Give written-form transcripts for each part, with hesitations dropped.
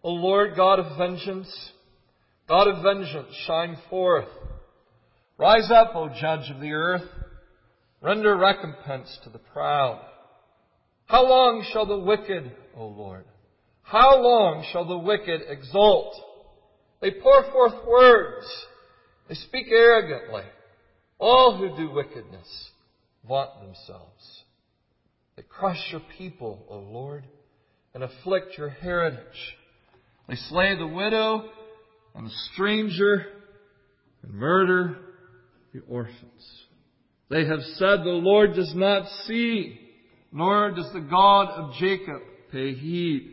O Lord, God of vengeance, shine forth. Rise up, O Judge of the earth. Render recompense to the proud. How long shall the wicked, O Lord, how long shall the wicked exult? They pour forth words. They speak arrogantly. All who do wickedness vaunt themselves. They crush your people, O Lord, and afflict your heritage. They slay the widow and the stranger and murder the orphans. They have said, the Lord does not see, nor does the God of Jacob pay heed.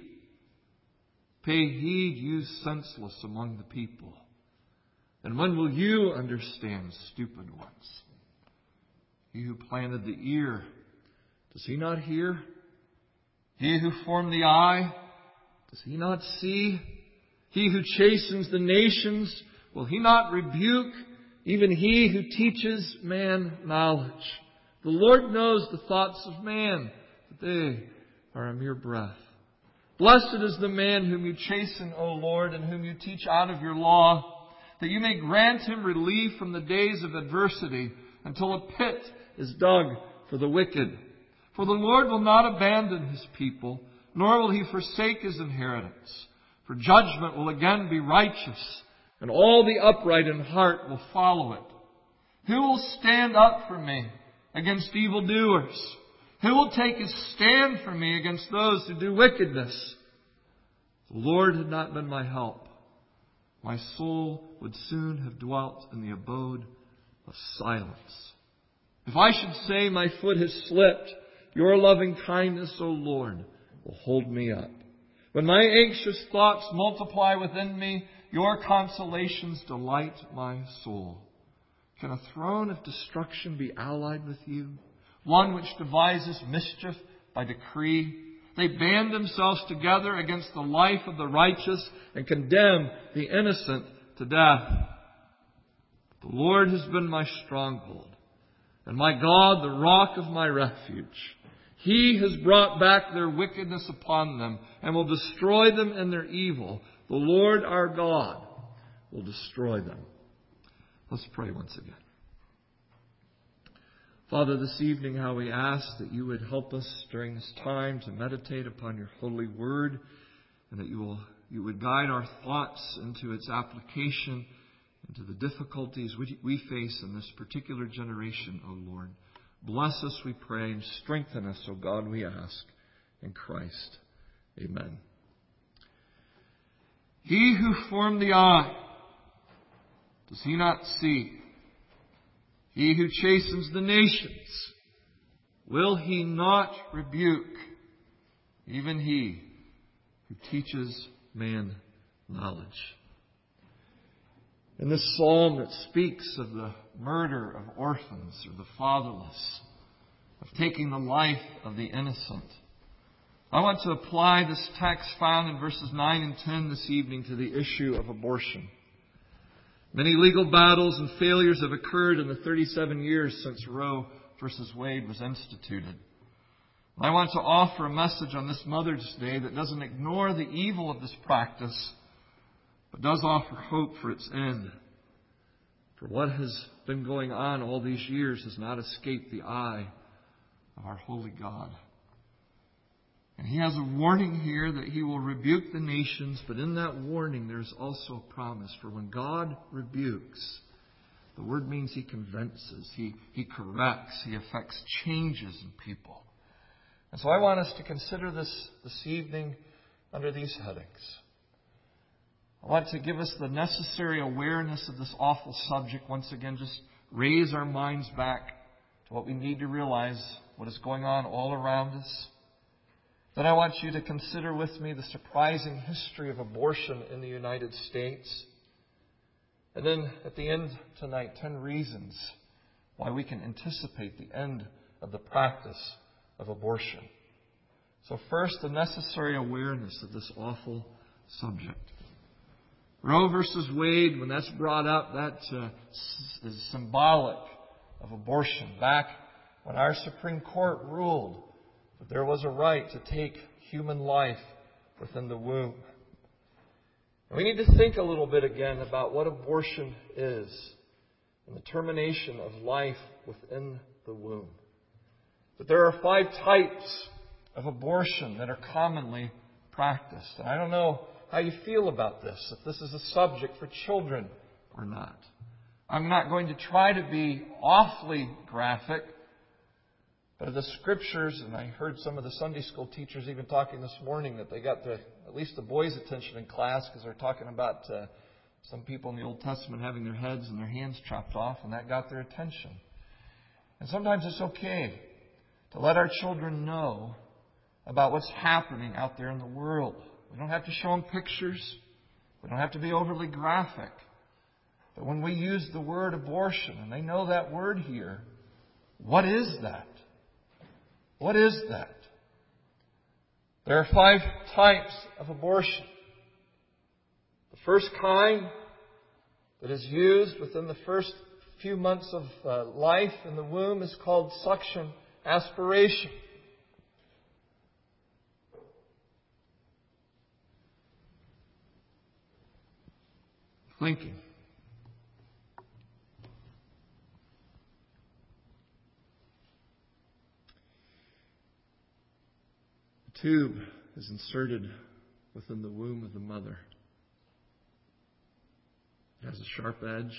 Pay heed, you senseless among the people. And when will you understand, stupid ones? He who planted the ear, does he not hear? He who formed the eye, does he not see? He who chastens the nations, will he not rebuke? Even he who teaches man knowledge. The Lord knows the thoughts of man, that they are a mere breath. Blessed is the man whom you chasten, O Lord, and whom you teach out of your law, that you may grant him relief from the days of adversity, until a pit is dug for the wicked. For the Lord will not abandon his people, nor will he forsake his inheritance. For judgment will again be righteous, and all the upright in heart will follow it. Who will stand up for me against evildoers? Who will take his stand for me against those who do wickedness? The Lord had not been my help, my soul would soon have dwelt in the abode of silence. If I should say my foot has slipped, your loving kindness, O Lord, will hold me up. When my anxious thoughts multiply within me, your consolations delight my soul. Can a throne of destruction be allied with you? One which devises mischief by decree. They band themselves together against the life of the righteous and condemn the innocent to death. The Lord has been my stronghold, and my God, the rock of my refuge. He has brought back their wickedness upon them and will destroy them in their evil. The Lord our God will destroy them. Let's pray once again. Father, this evening how we ask that you would help us during this time to meditate upon your holy word, and that you would guide our thoughts into its application, into the difficulties we face in this particular generation, O Lord. Bless us, we pray, and strengthen us, O God, we ask. In Christ. Amen. He who formed the eye, does he not see? He who chastens the nations, will he not rebuke? Even he who teaches man knowledge. In this psalm it speaks of the murder of orphans or the fatherless, of taking the life of the innocent. I want to apply this text found in verses 9 and 10 this evening to the issue of abortion. Many legal battles and failures have occurred in the 37 years since Roe versus Wade was instituted. I want to offer a message on this Mother's Day that doesn't ignore the evil of this practice, but does offer hope for its end. For what has been going on all these years has not escaped the eye of our holy God. And he has a warning here that he will rebuke the nations, but in that warning there's also a promise. For when God rebukes, the word means he convinces, he corrects, he effects changes in people. And so I want us to consider this evening under these headings. I want to give us the necessary awareness of this awful subject. Once again, just raise our minds back to what we need to realize, what is going on all around us. Then I want you to consider with me the surprising history of abortion in the United States. And then at the end tonight, 10 reasons why we can anticipate the end of the practice of abortion. So first, the necessary awareness of this awful subject. Roe versus Wade, when that's brought up, that is symbolic of abortion. Back when our Supreme Court ruled that there was a right to take human life within the womb. We need to think a little bit again about what abortion is and the termination of life within the womb. But there are 5 types of abortion that are commonly practiced. And I don't know how you feel about this, if this is a subject for children or not. I'm not going to try to be awfully graphic, but the Scriptures, and I heard some of the Sunday school teachers even talking this morning that they got at least the boys' attention in class because they're talking about some people in the Old Testament having their heads and their hands chopped off, and that got their attention. And sometimes it's okay to let our children know about what's happening out there in the world. We don't have to show them pictures. We don't have to be overly graphic. But when we use the word abortion, and they know that word here, what is that? What is that? There are 5 types of abortion. The first kind that is used within the first few months of life in the womb is called suction aspiration. Thinking. The tube is inserted within the womb of the mother. It has a sharp edge.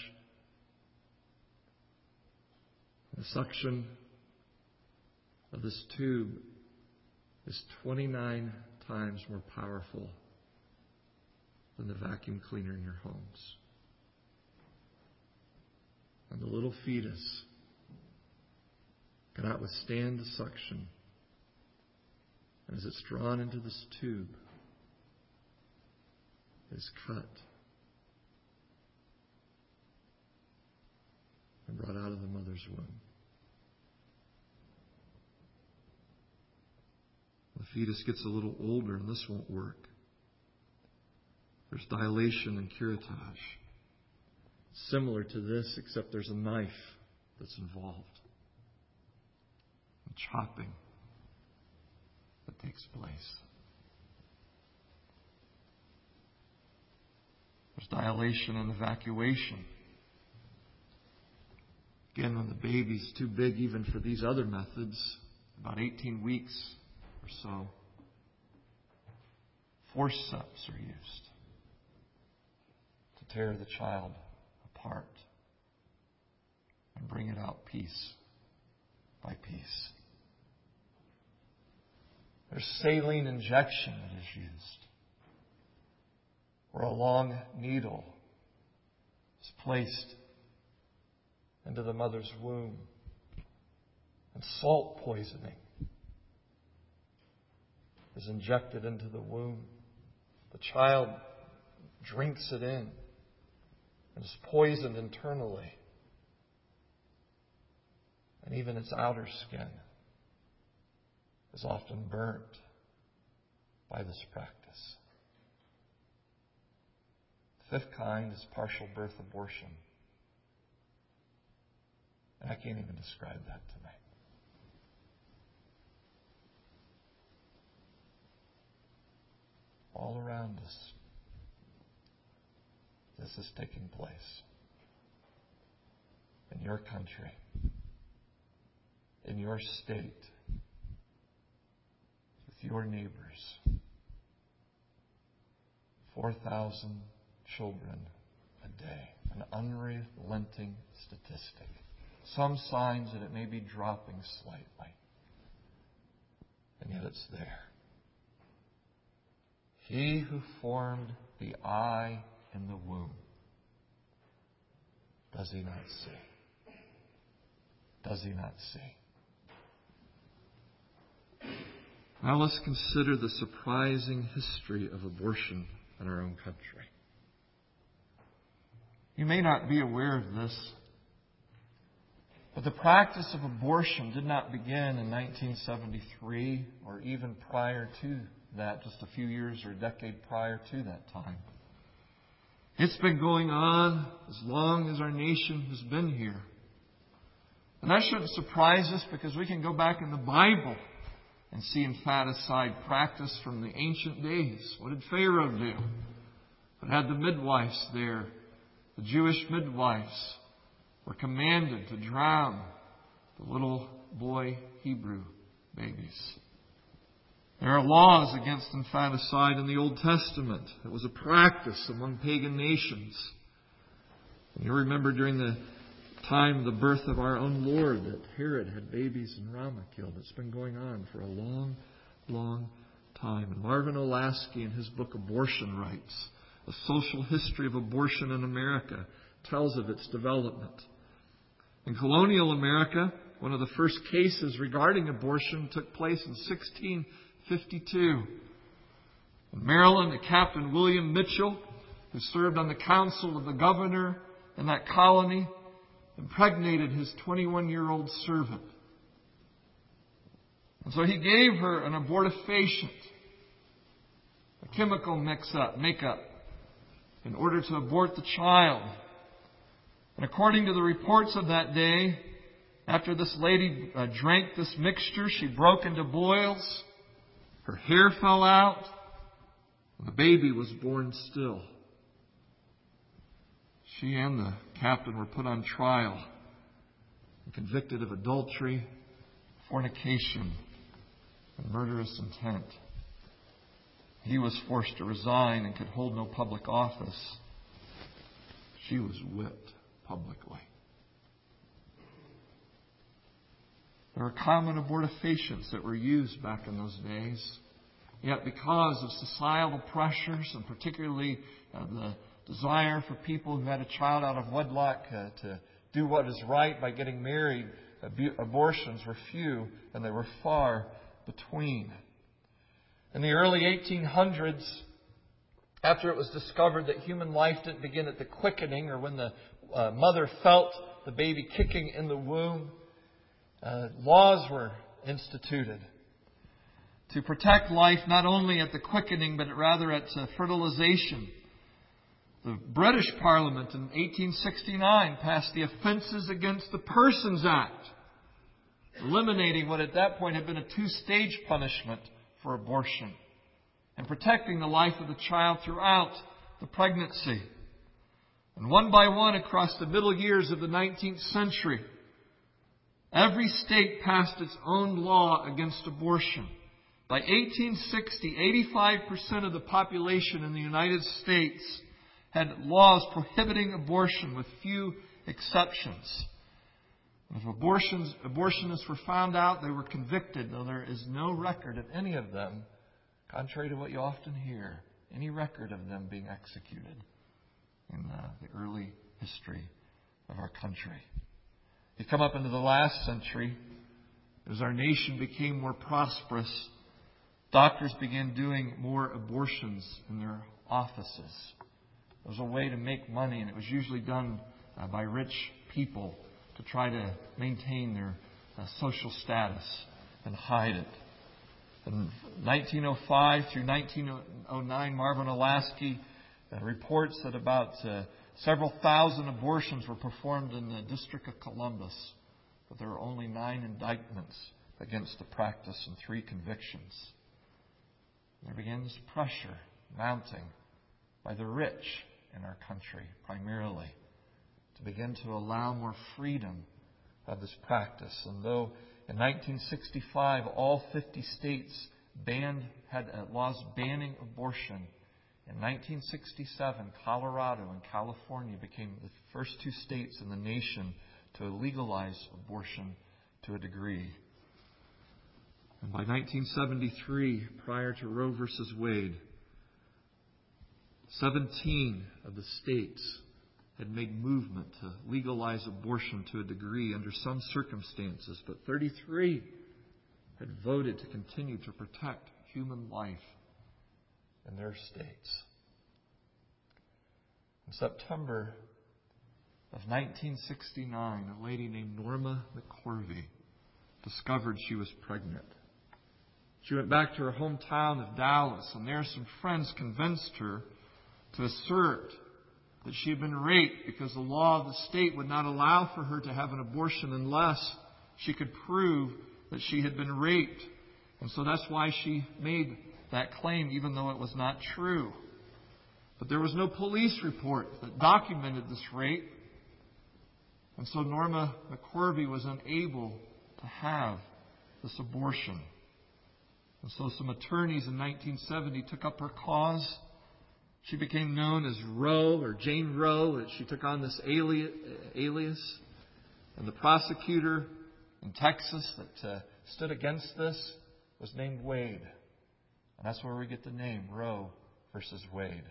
The suction of this tube is 29 times more powerful than the vacuum cleaner in your homes. And the little fetus cannot withstand the suction. And as it's drawn into this tube, it is cut and brought out of the mother's womb. The fetus gets a little older, and this won't work. There's dilation and curettage. Similar to this, except there's a knife that's involved. And chopping that takes place. There's dilation and evacuation. Again, when the baby's too big even for these other methods, about 18 weeks or so, forceps are used to tear the child apart and bring it out piece by piece. There's saline injection that is used, where a long needle is placed into the mother's womb, and salt poisoning is injected into the womb. The child drinks it in and is poisoned internally. And even its outer skin is often burnt by this practice. The 5th kind is partial birth abortion. And I can't even describe that tonight. All around us, this is taking place. In your country, in your state, with your neighbors. 4,000 children a day. An unrelenting statistic. Some signs that it may be dropping slightly. And yet it's there. He who formed the eye in the womb, does he not see? Does he not see? Now let's consider the surprising history of abortion in our own country. You may not be aware of this, but the practice of abortion did not begin in 1973 or even prior to that, just a few years or a decade prior to that time. It's been going on as long as our nation has been here. And that shouldn't surprise us because we can go back in the Bible and see infanticide practice from the ancient days. What did Pharaoh do? but had the midwives there. The Jewish midwives were commanded to drown the little boy Hebrew babies. There are laws against infanticide in the Old Testament. It was a practice among pagan nations. And you remember during the time of the birth of our own Lord that Herod had babies in Ramah killed. It's been going on for a long, long time. And Marvin Olasky, in his book Abortion Rights, A Social History of Abortion in America, tells of its development. In colonial America, one of the first cases regarding abortion took place in 1652. In Maryland, a Captain William Mitchell, who served on the council of the governor in that colony, impregnated his 21-year-old servant. And so he gave her an abortifacient, a chemical makeup, in order to abort the child. And according to the reports of that day, after this lady drank this mixture, she broke into boils, her hair fell out, and the baby was born still. She and the captain were put on trial and convicted of adultery, fornication, and murderous intent. He was forced to resign and could hold no public office. She was whipped publicly. There were common abortifacients that were used back in those days. Yet because of societal pressures, and particularly the desire for people who had a child out of wedlock to do what is right by getting married, abortions were few and they were far between. In the early 1800s, after it was discovered that human life didn't begin at the quickening or when the mother felt the baby kicking in the womb, laws were instituted to protect life not only at the quickening but rather at fertilization. The British Parliament in 1869 passed the Offences Against the Persons Act, eliminating what at that point had been a two-stage punishment for abortion and protecting the life of the child throughout the pregnancy. And one by one across the middle years of the 19th century, every state passed its own law against abortion. By 1860, 85% of the population in the United States had laws prohibiting abortion with few exceptions. If abortionists were found out, they were convicted, though there is no record of any of them, contrary to what you often hear, any record of them being executed in the early history of our country. You come up into the last century, as our nation became more prosperous, doctors began doing more abortions in their offices. It was a way to make money, and it was usually done by rich people to try to maintain their social status and hide it. In 1905 through 1909, Marvin Olasky reports that about several thousand abortions were performed in the District of Columbus, but there were only 9 indictments against the practice and 3 convictions. There begins pressure mounting by the rich in our country, primarily, to begin to allow more freedom of this practice. And though in 1965 all 50 states had laws banning abortion, in 1967 Colorado and California became the first 2 states in the nation to legalize abortion to a degree. And by 1973, prior to Roe v. Wade, 17 of the states had made movement to legalize abortion to a degree under some circumstances, but 33 had voted to continue to protect human life in their states. In September of 1969, a lady named Norma McCorvey discovered she was pregnant. She went back to her hometown of Dallas, and there some friends convinced her to assert that she had been raped because the law of the state would not allow for her to have an abortion unless she could prove that she had been raped. And so that's why she made that claim, even though it was not true. But there was no police report that documented this rape. And so Norma McQuarrie was unable to have this abortion. And so some attorneys in 1970 took up her cause. She became known as Roe, or Jane Roe. She took on this alias. And the prosecutor in Texas that stood against this was named Wade. And that's where we get the name, Roe versus Wade.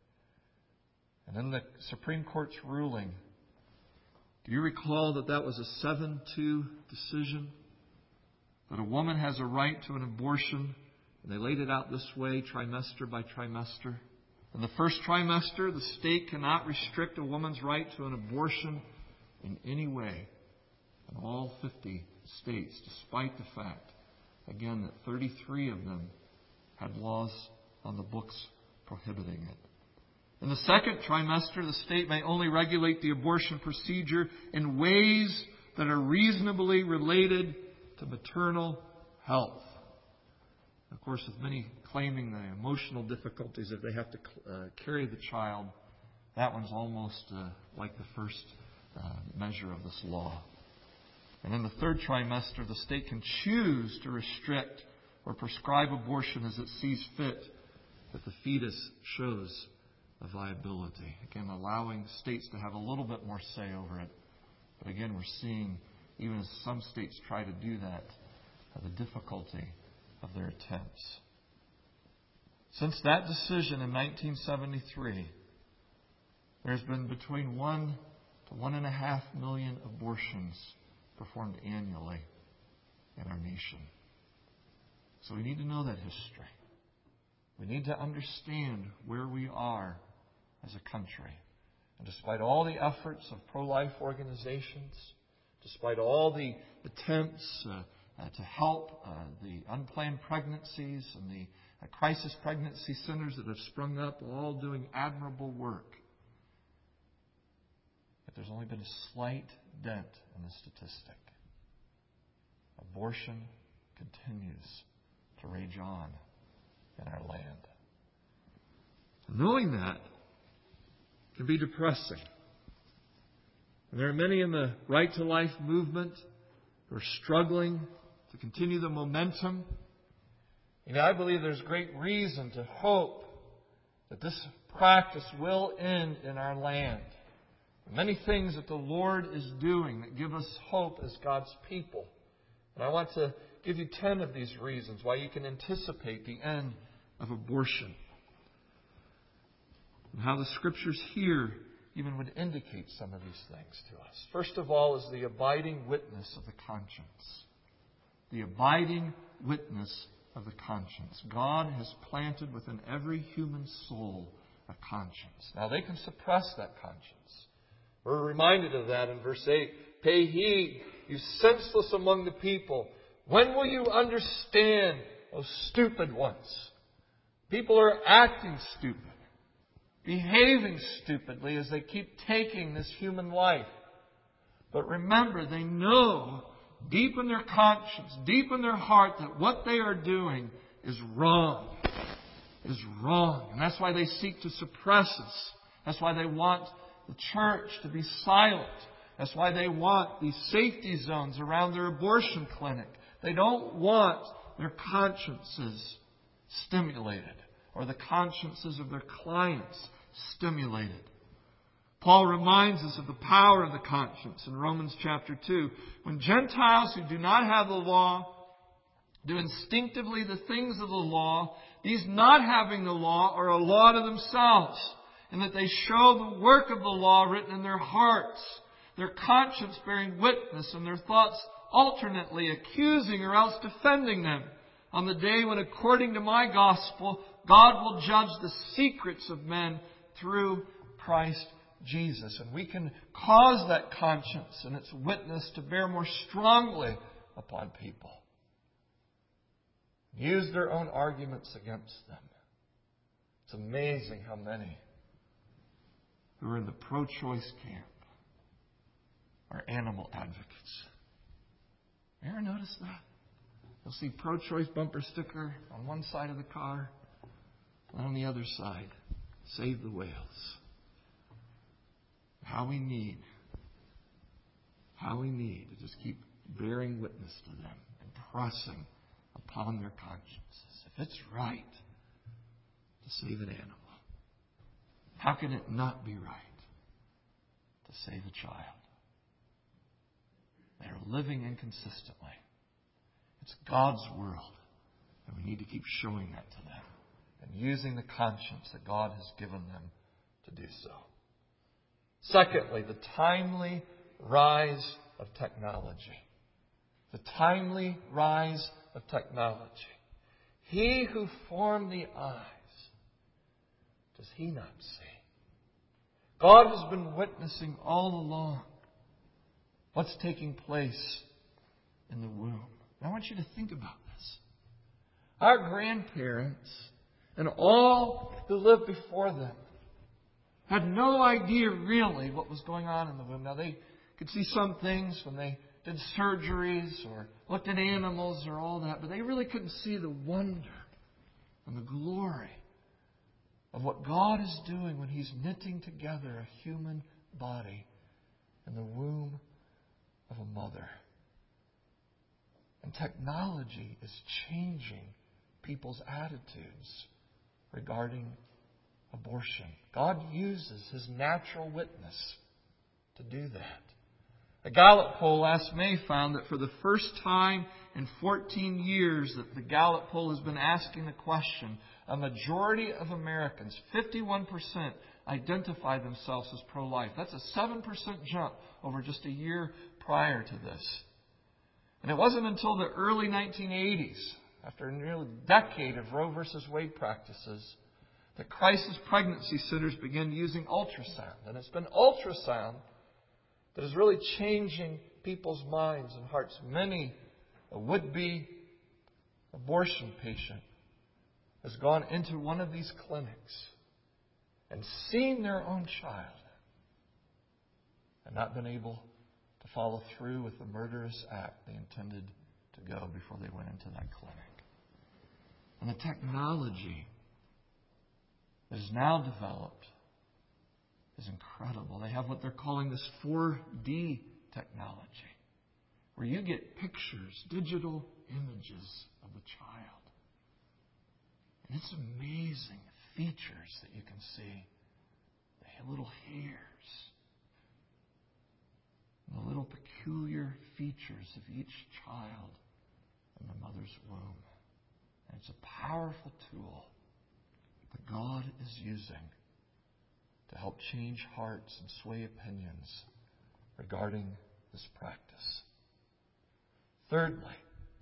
And in the Supreme Court's ruling, do you recall that was a 7-2 decision? That a woman has a right to an abortion. And they laid it out this way, trimester by trimester. In the first trimester, the state cannot restrict a woman's right to an abortion in any way. In all 50 states, despite the fact, again, that 33 of them had laws on the books prohibiting it. In the second trimester, the state may only regulate the abortion procedure in ways that are reasonably related to maternal health. Of course, with many claiming the emotional difficulties if they have to carry the child, that one's almost like the first measure of this law. And in the third trimester, the state can choose to restrict or prescribe abortion as it sees fit if the fetus shows a viability. Again, allowing states to have a little bit more say over it. But again, we're seeing, even as some states try to do that, the difficulty of their attempts. Since that decision in 1973, there's been between 1 to 1.5 million abortions performed annually in our nation. So we need to know that history. We need to understand where we are as a country. And despite all the efforts of pro-life organizations, despite all the attempts to help the unplanned pregnancies and the crisis pregnancy centers that have sprung up, all doing admirable work, but there's only been a slight dent in the statistic. Abortion continues to rage on in our land. Knowing that can be depressing. And there are many in the Right to Life movement who are struggling to continue the momentum. I believe there's great reason to hope that this practice will end in our land. Many things that the Lord is doing that give us hope as God's people. And I want to give you 10 of these reasons why you can anticipate the end of abortion. And how the Scriptures here even would indicate some of these things to us. First of all is the abiding witness of the conscience. The abiding witness of the conscience. God has planted within every human soul a conscience. Now they can suppress that conscience. We're reminded of that in verse 8. Pay heed, you senseless among the people. When will you understand, O stupid ones? People are acting stupid, behaving stupidly as they keep taking this human life. But remember, they know deep in their conscience, deep in their heart, that what they are doing is wrong. Is wrong. And that's why they seek to suppress us. That's why they want the church to be silent. That's why they want these safety zones around their abortion clinic. They don't want their consciences stimulated, or the consciences of their clients stimulated. Paul reminds us of the power of the conscience in Romans chapter 2. When Gentiles who do not have the law do instinctively the things of the law, these not having the law are a law to themselves, and that they show the work of the law written in their hearts, their conscience bearing witness, and their thoughts alternately accusing or else defending them, on the day when, according to my gospel, God will judge the secrets of men through Christ Jesus. And we can cause that conscience and its witness to bear more strongly upon people. Use their own arguments against them. It's amazing how many who are in the pro-choice camp are animal advocates. You ever notice that? You'll see pro-choice bumper sticker on one side of the car, and on the other side, Save the whales. How we need to just keep bearing witness to them and pressing upon their consciences. If it's right to save an animal, how can it not be right to save a child? They are living inconsistently. It's God's world, and we need to keep showing that to them and using the conscience that God has given them to do so. Secondly, the timely rise of technology. The timely rise of technology. He who formed the eyes, does He not see? God has been witnessing all along what's taking place in the womb. I want you to think about this. Our grandparents and all who lived before them had no idea really what was going on in the womb. Now, they could see some things when they did surgeries or looked at animals or all that, but they really couldn't see the wonder and the glory of what God is doing when He's knitting together a human body in the womb of a mother. And technology is changing people's attitudes regarding abortion. God uses His natural witness to do that. A Gallup poll last May found that for the first time in 14 years that the Gallup poll has been asking the question, a majority of Americans, 51%, identify themselves as pro-life. That's a 7% jump over just a year prior to this. And it wasn't until the early 1980s, after a nearly decade of Roe versus Wade practices, that crisis pregnancy centers began using ultrasound. And it's been ultrasound that is really changing people's minds and hearts. Many, a would-be abortion patient has gone into one of these clinics and seen their own child and not been able to follow through with the murderous act they intended to go before they went into that clinic. And the technology that is now developed is incredible. They have what they're calling this 4D technology, where you get pictures, digital images of the child. And it's amazing features that you can see. The little hairs, and the little peculiar features of each child in the mother's womb. And it's a powerful tool that God is using to help change hearts and sway opinions regarding this practice. Thirdly,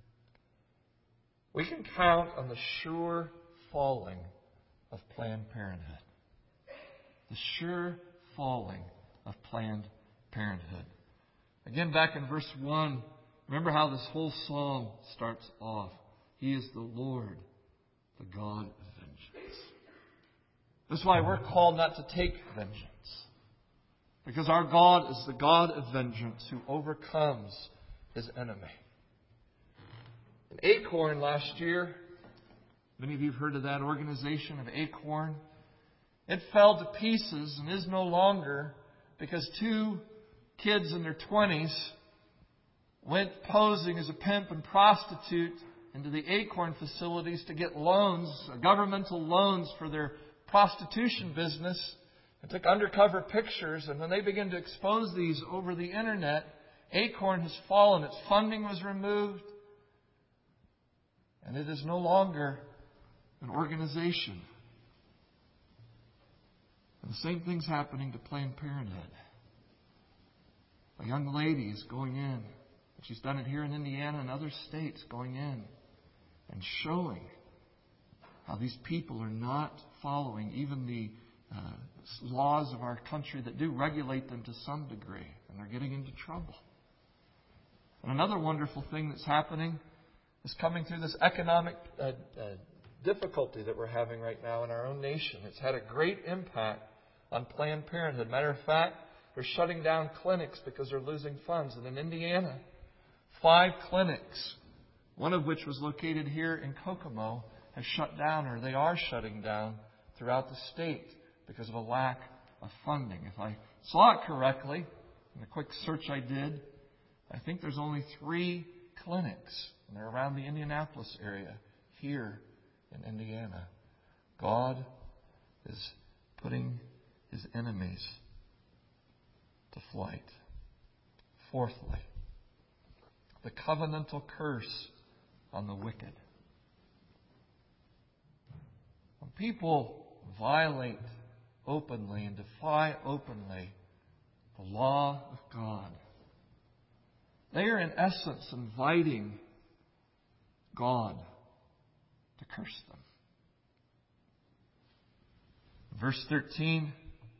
we can count on the sure falling of Planned Parenthood. The sure falling of Planned Parenthood. Again, back in verse 1, remember how this whole psalm starts off. He is the Lord, the God of vengeance. That's why we're called not to take vengeance. Because our God is the God of vengeance who overcomes His enemy. In Acorn last year, many of you have heard of that organization of Acorn. It fell to pieces and is no longer because two kids in their 20s went posing as a pimp and prostitute into the Acorn facilities to get loans, governmental loans for their prostitution business, and took undercover pictures. And when they began to expose these over the internet, Acorn has fallen. Its funding was removed. And it is no longer an organization. And the same thing's happening to Planned Parenthood. A young lady is going in, and she's done it here in Indiana and other states, going in and showing how these people are not following even the laws of our country that do regulate them to some degree, and they're getting into trouble. And another wonderful thing that's happening is coming through this economic difficulty that we're having right now in our own nation. It's had a great impact on Planned Parenthood. Matter of fact, they're shutting down clinics because they're losing funds. And in Indiana, 5 clinics, one of which was located here in Kokomo, have shut down, or they are shutting down throughout the state because of a lack of funding. If I saw it correctly, in the quick search I did, I think there's only 3 clinics, and they're around the Indianapolis area here in Indiana. God is putting His enemies to flight. Fourthly, the covenantal curse on the wicked. When people violate openly and defy openly the law of God, they are in essence inviting God to curse them. Verse 13,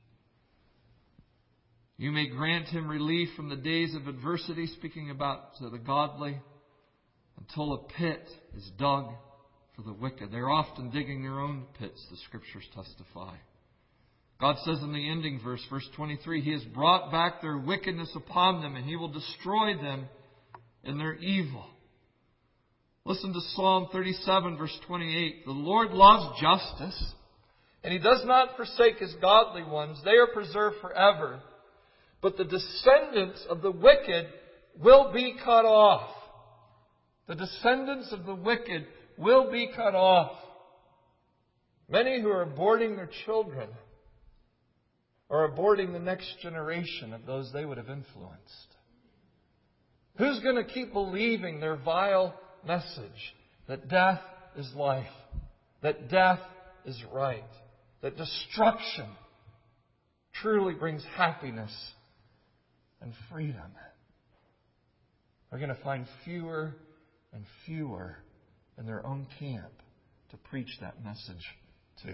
you may grant him relief from the days of adversity, speaking about the godly, until a pit is dug for the wicked. They're often digging their own pits, the Scriptures testify. God says in the ending verse, verse 23, He has brought back their wickedness upon them, and He will destroy them in their evil. Listen to Psalm 37, verse 28. The Lord loves justice, and He does not forsake His godly ones. They are preserved forever. But the descendants of the wicked will be cut off. The descendants of the wicked will be cut off. Many who are aborting their children are aborting the next generation of those they would have influenced. Who's going to keep believing their vile message that death is life, that death is right, that destruction truly brings happiness and freedom? We're going to find fewer and fewer in their own camp to preach that message to.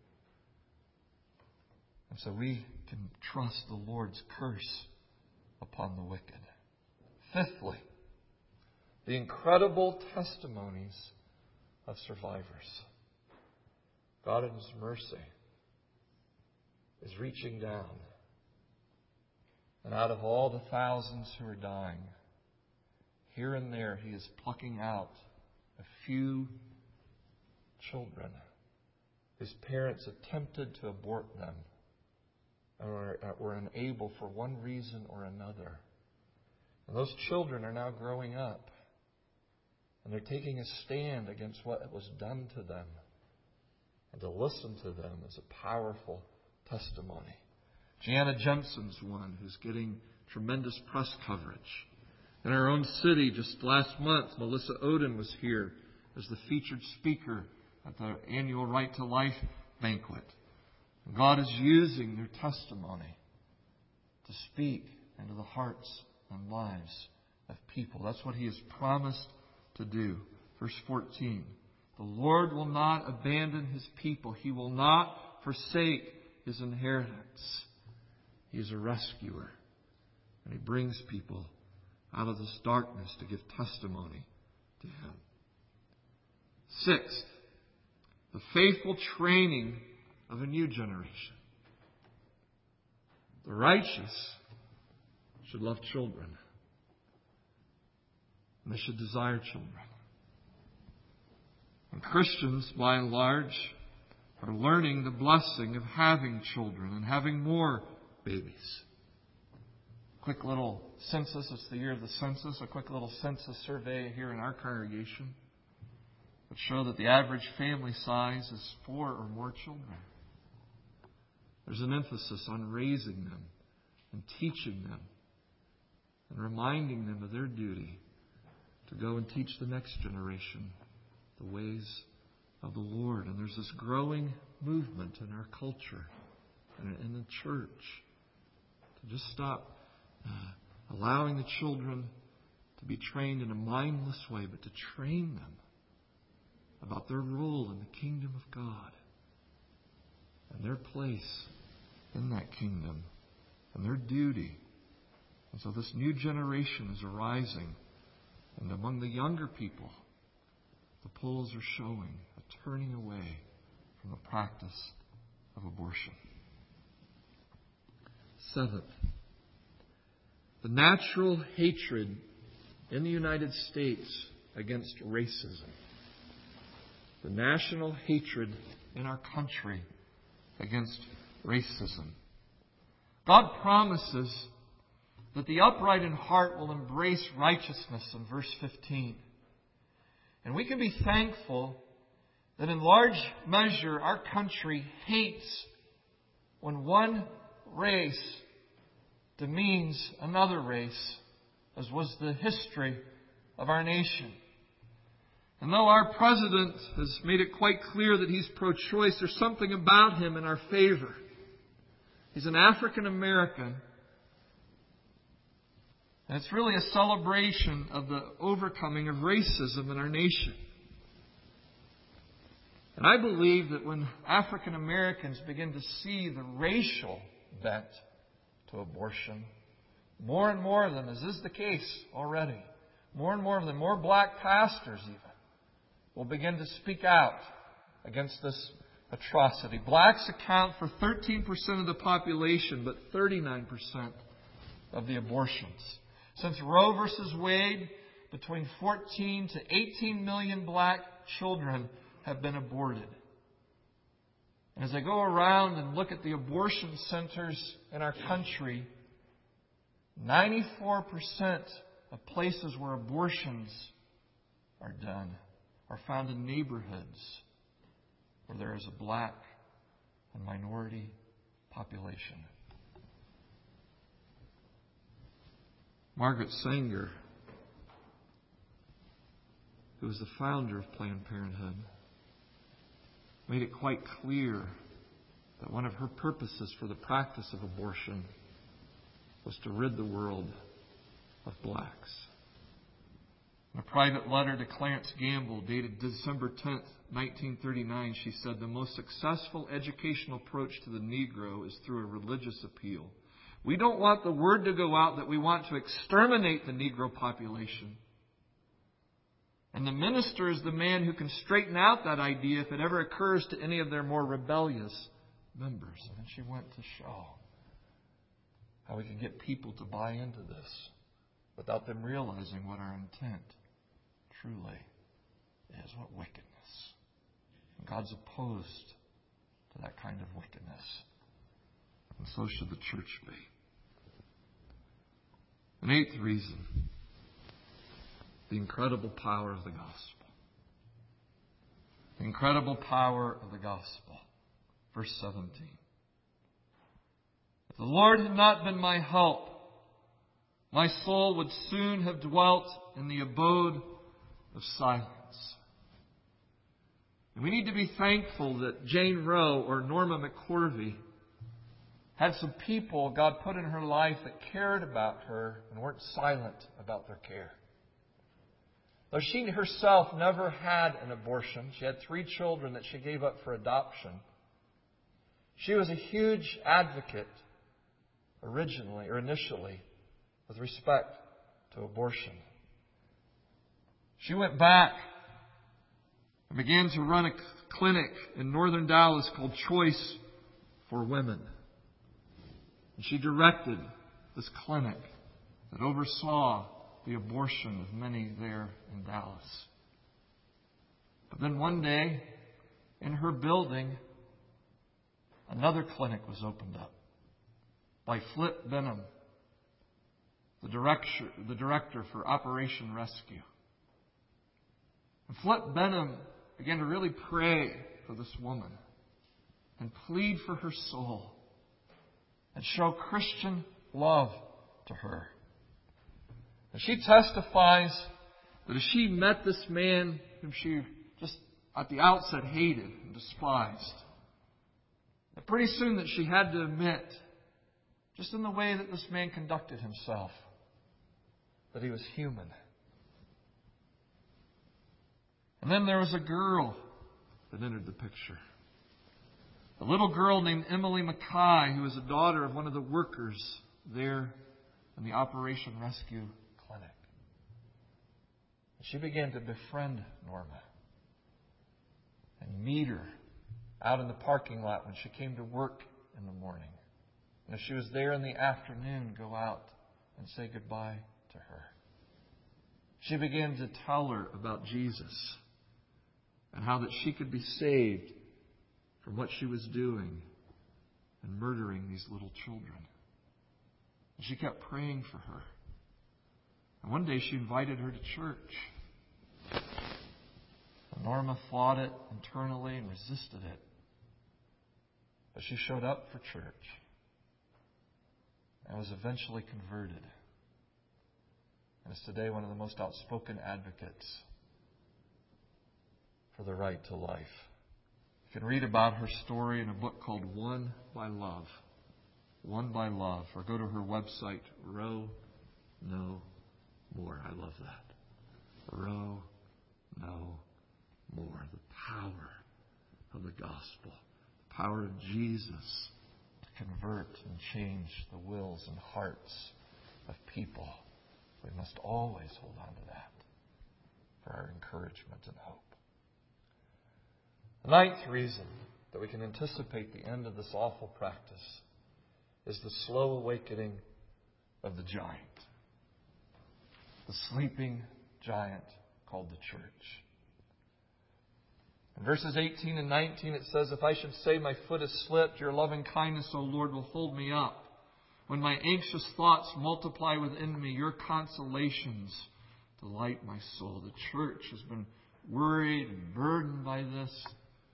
And so we can trust the Lord's curse upon the wicked. Fifthly, the incredible testimonies of survivors. God in His mercy is reaching down, and out of all the thousands who are dying, here and there He is plucking out a few children whose parents attempted to abort them and were unable for one reason or another. And those children are now growing up, and they're taking a stand against what was done to them. And to listen to them is a powerful testimony. Gianna Jensen's one who's getting tremendous press coverage. In our own city, just last month, Melissa Oden was here as the featured speaker at the annual Right to Life banquet. And God is using their testimony to speak into the hearts and lives of people. That's what He has promised to do. Verse 14. The Lord will not abandon His people. He will not forsake His inheritance. He is a rescuer. And He brings people out of this darkness to give testimony to Him. Sixth, the faithful training of a new generation. The righteous should love children. And they should desire children. And Christians, by and large, are learning the blessing of having children and having more babies. Quick little census. It's the year of the census. A quick little census survey here in our congregation would show that the average family size is 4 or more children. There's an emphasis on raising them and teaching them and reminding them of their duty to go and teach the next generation the ways of the Lord. And there's this growing movement in our culture and in the church to just stop allowing the children to be trained in a mindless way, but to train them about their role in the kingdom of God and their place in that kingdom and their duty. And so this new generation is arising. And among the younger people, the polls are showing a turning away from the practice of abortion. Seventh, the natural hatred in the United States against racism. The national hatred in our country against racism. God promises that the upright in heart will embrace righteousness in verse 15. And we can be thankful that in large measure our country hates when one race demeans another race, as was the history of our nation. And though our president has made it quite clear that he's pro-choice, there's something about him in our favor. He's an African American. And it's really a celebration of the overcoming of racism in our nation. And I believe that when African Americans begin to see the racial bent to abortion, more and more of them, as is the case already, more and more of them, more black pastors even, will begin to speak out against this atrocity. Blacks account for 13% of the population, but 39% of the abortions. Since Roe versus Wade, between 14 to 18 million black children have been aborted. And as I go around and look at the abortion centers in our country, 94% of places where abortions are done are found in neighborhoods where there is a black and minority population. Margaret Sanger, who was the founder of Planned Parenthood, made it quite clear that one of her purposes for the practice of abortion was to rid the world of blacks. In a private letter to Clarence Gamble, dated December 10th, 1939, she said, "The most successful educational approach to the Negro is through a religious appeal. We don't want the word to go out that we want to exterminate the Negro population. And the minister is the man who can straighten out that idea if it ever occurs to any of their more rebellious members." And then she went to show how we can get people to buy into this without them realizing what our intent truly is, what wickedness. And God's opposed to that kind of wickedness. And so should the church be. An eighth reason, the incredible power of the gospel. The incredible power of the gospel. Verse 17. "If the Lord had not been my help, my soul would soon have dwelt in the abode of silence." And we need to be thankful that Jane Roe or Norma McCorvey had some people God put in her life that cared about her and weren't silent about their care. Though she herself never had an abortion, she had 3 children that she gave up for adoption. She was a huge advocate initially with respect to abortion. She went back and began to run a clinic in northern Dallas called Choice for Women. And she directed this clinic that oversaw the abortion of many there in Dallas. But then one day, in her building, another clinic was opened up by Flip Benham, the director for Operation Rescue. And Flip Benham began to really pray for this woman and plead for her soul and show Christian love to her. And she testifies that as she met this man whom she just at the outset hated and despised, that pretty soon that she had to admit, just in the way that this man conducted himself, that he was human. And then there was a girl that entered the picture. A little girl named Emily Mackay, who was a daughter of one of the workers there in the Operation Rescue Clinic. And she began to befriend Norma and meet her out in the parking lot when she came to work in the morning. And if she was there in the afternoon, go out and say goodbye to her. She began to tell her about Jesus and how that she could be saved from what she was doing and murdering these little children. And she kept praying for her. And one day she invited her to church. And Norma fought it internally and resisted it. But she showed up for church and was eventually converted. And is today one of the most outspoken advocates for the right to life. You can read about her story in a book called Won by Love. Won by Love. Or go to her website, Row No More. I love that. Row No More. The power of the gospel. The power of Jesus to convert and change the wills and hearts of people. We must always hold on to that for our encouragement and hope. The ninth reason that we can anticipate the end of this awful practice is the slow awakening of the giant. The sleeping giant called the church. In verses 18 and 19 it says, "If I should say my foot has slipped, your loving kindness, O Lord, will hold me up. When my anxious thoughts multiply within me, your consolations delight my soul." The church has been worried and burdened by this.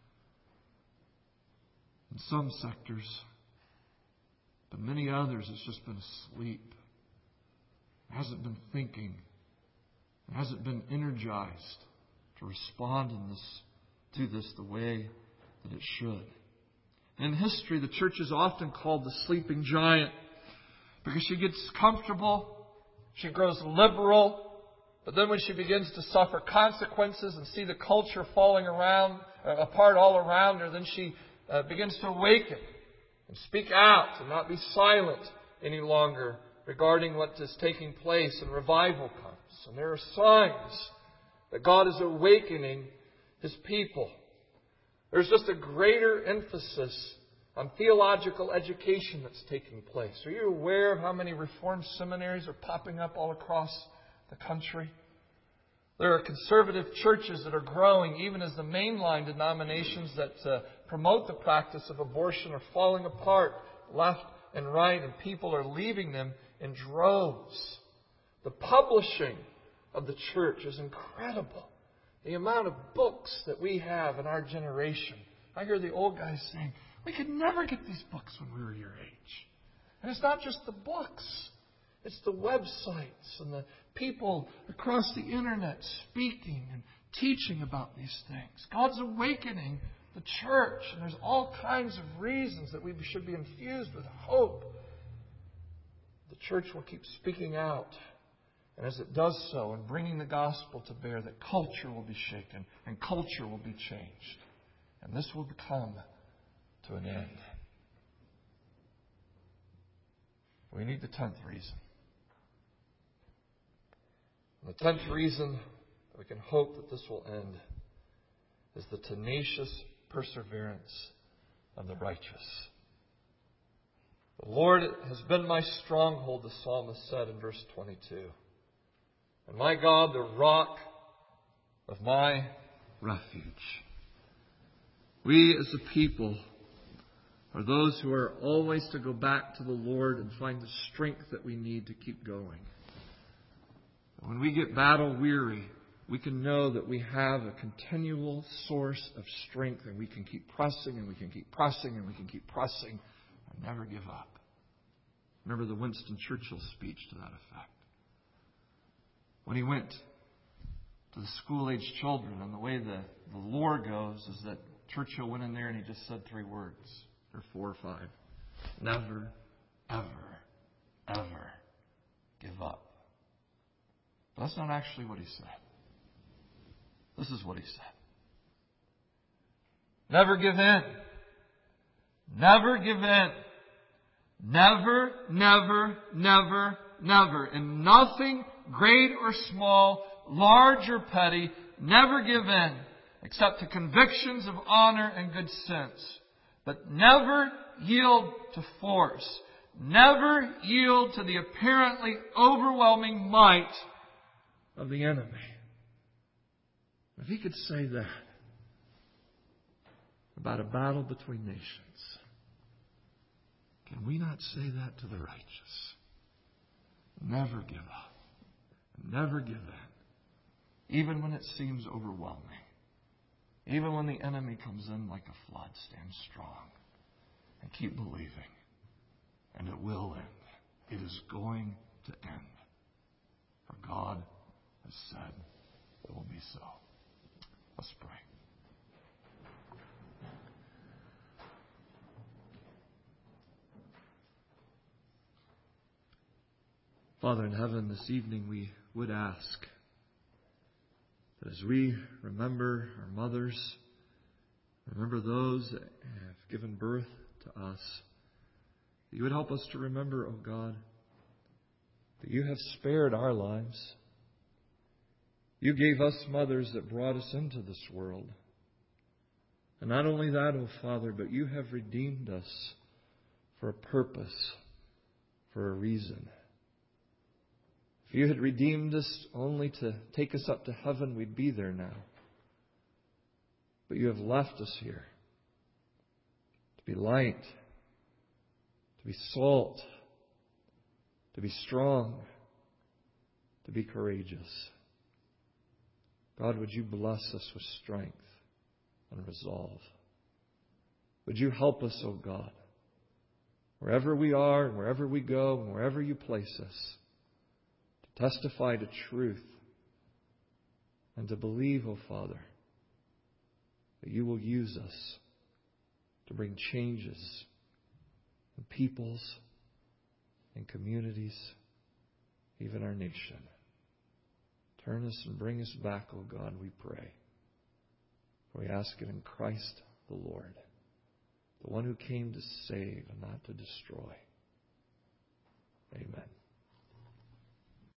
In some sectors, but many others, it's just been asleep. It hasn't been thinking. It hasn't been energized to respond to this the way that it should. In history, the church is often called the sleeping giant because she gets comfortable, she grows liberal, but then when she begins to suffer consequences and see the culture falling apart all around her, then she begins to awaken and speak out and not be silent any longer regarding what is taking place, and revival comes. And there are signs that God is awakening His people. There's just a greater emphasis on theological education that's taking place. Are you aware of how many Reformed seminaries are popping up all across the country? There are conservative churches that are growing, even as the mainline denominations that promote the practice of abortion are falling apart left and right, and people are leaving them in droves. The publishing of the church is incredible. The amount of books that we have in our generation. I hear the old guys saying, we could never get these books when we were your age. And it's not just the books. It's the websites and the people across the internet speaking and teaching about these things. God's awakening the church. And there's all kinds of reasons that we should be infused with hope. The church will keep speaking out. And as it does so and bringing the gospel to bear, that culture will be shaken and culture will be changed. And this will come to an end. We need the 10th reason. And the 10th reason that we can hope that this will end is the tenacious perseverance of the righteous. The Lord has been my stronghold, the psalmist said in verse 22. And my God, the rock of my refuge. We as a people are those who are always to go back to the Lord and find the strength that we need to keep going. When we get battle weary, we can know that we have a continual source of strength, and we can keep pressing and we can keep pressing and we can keep pressing and never give up. Remember the Winston Churchill speech to that effect. When he went to the school-age children, and the way the lore goes is that Churchill went in there and he just said 3 words, or 4 or 5. Never, ever, ever give up. But that's not actually what he said. This is what he said. Never give in. Never give in. Never, never, never, never. In nothing, great or small, large or petty, never give in, except to convictions of honor and good sense. But never yield to force. Never yield to the apparently overwhelming might of the enemy. If he could say that about a battle between nations, Can we not say that to the righteous? Never give up. Never give in. Even when it seems overwhelming. Even when the enemy comes in like a flood, stand strong and keep believing. And it will end. It is going to end. For God has said it will be so. Let's pray. Father in heaven, this evening we would ask that as we remember our mothers, remember those that have given birth to us, that you would help us to remember, O God, that you have spared our lives. You gave us mothers that brought us into this world. And not only that, O Father, but you have redeemed us for a purpose, for a reason. If you had redeemed us only to take us up to heaven, we'd be there now. But you have left us here to be light, to be salt, to be strong, to be courageous. God, would you bless us with strength and resolve? Would you help us, O God, wherever we are and wherever we go and wherever you place us, testify to truth and to believe, O Father, that you will use us to bring changes in peoples and communities, even our nation. Turn us and bring us back, O God, we pray. For we ask it in Christ the Lord, the one who came to save and not to destroy.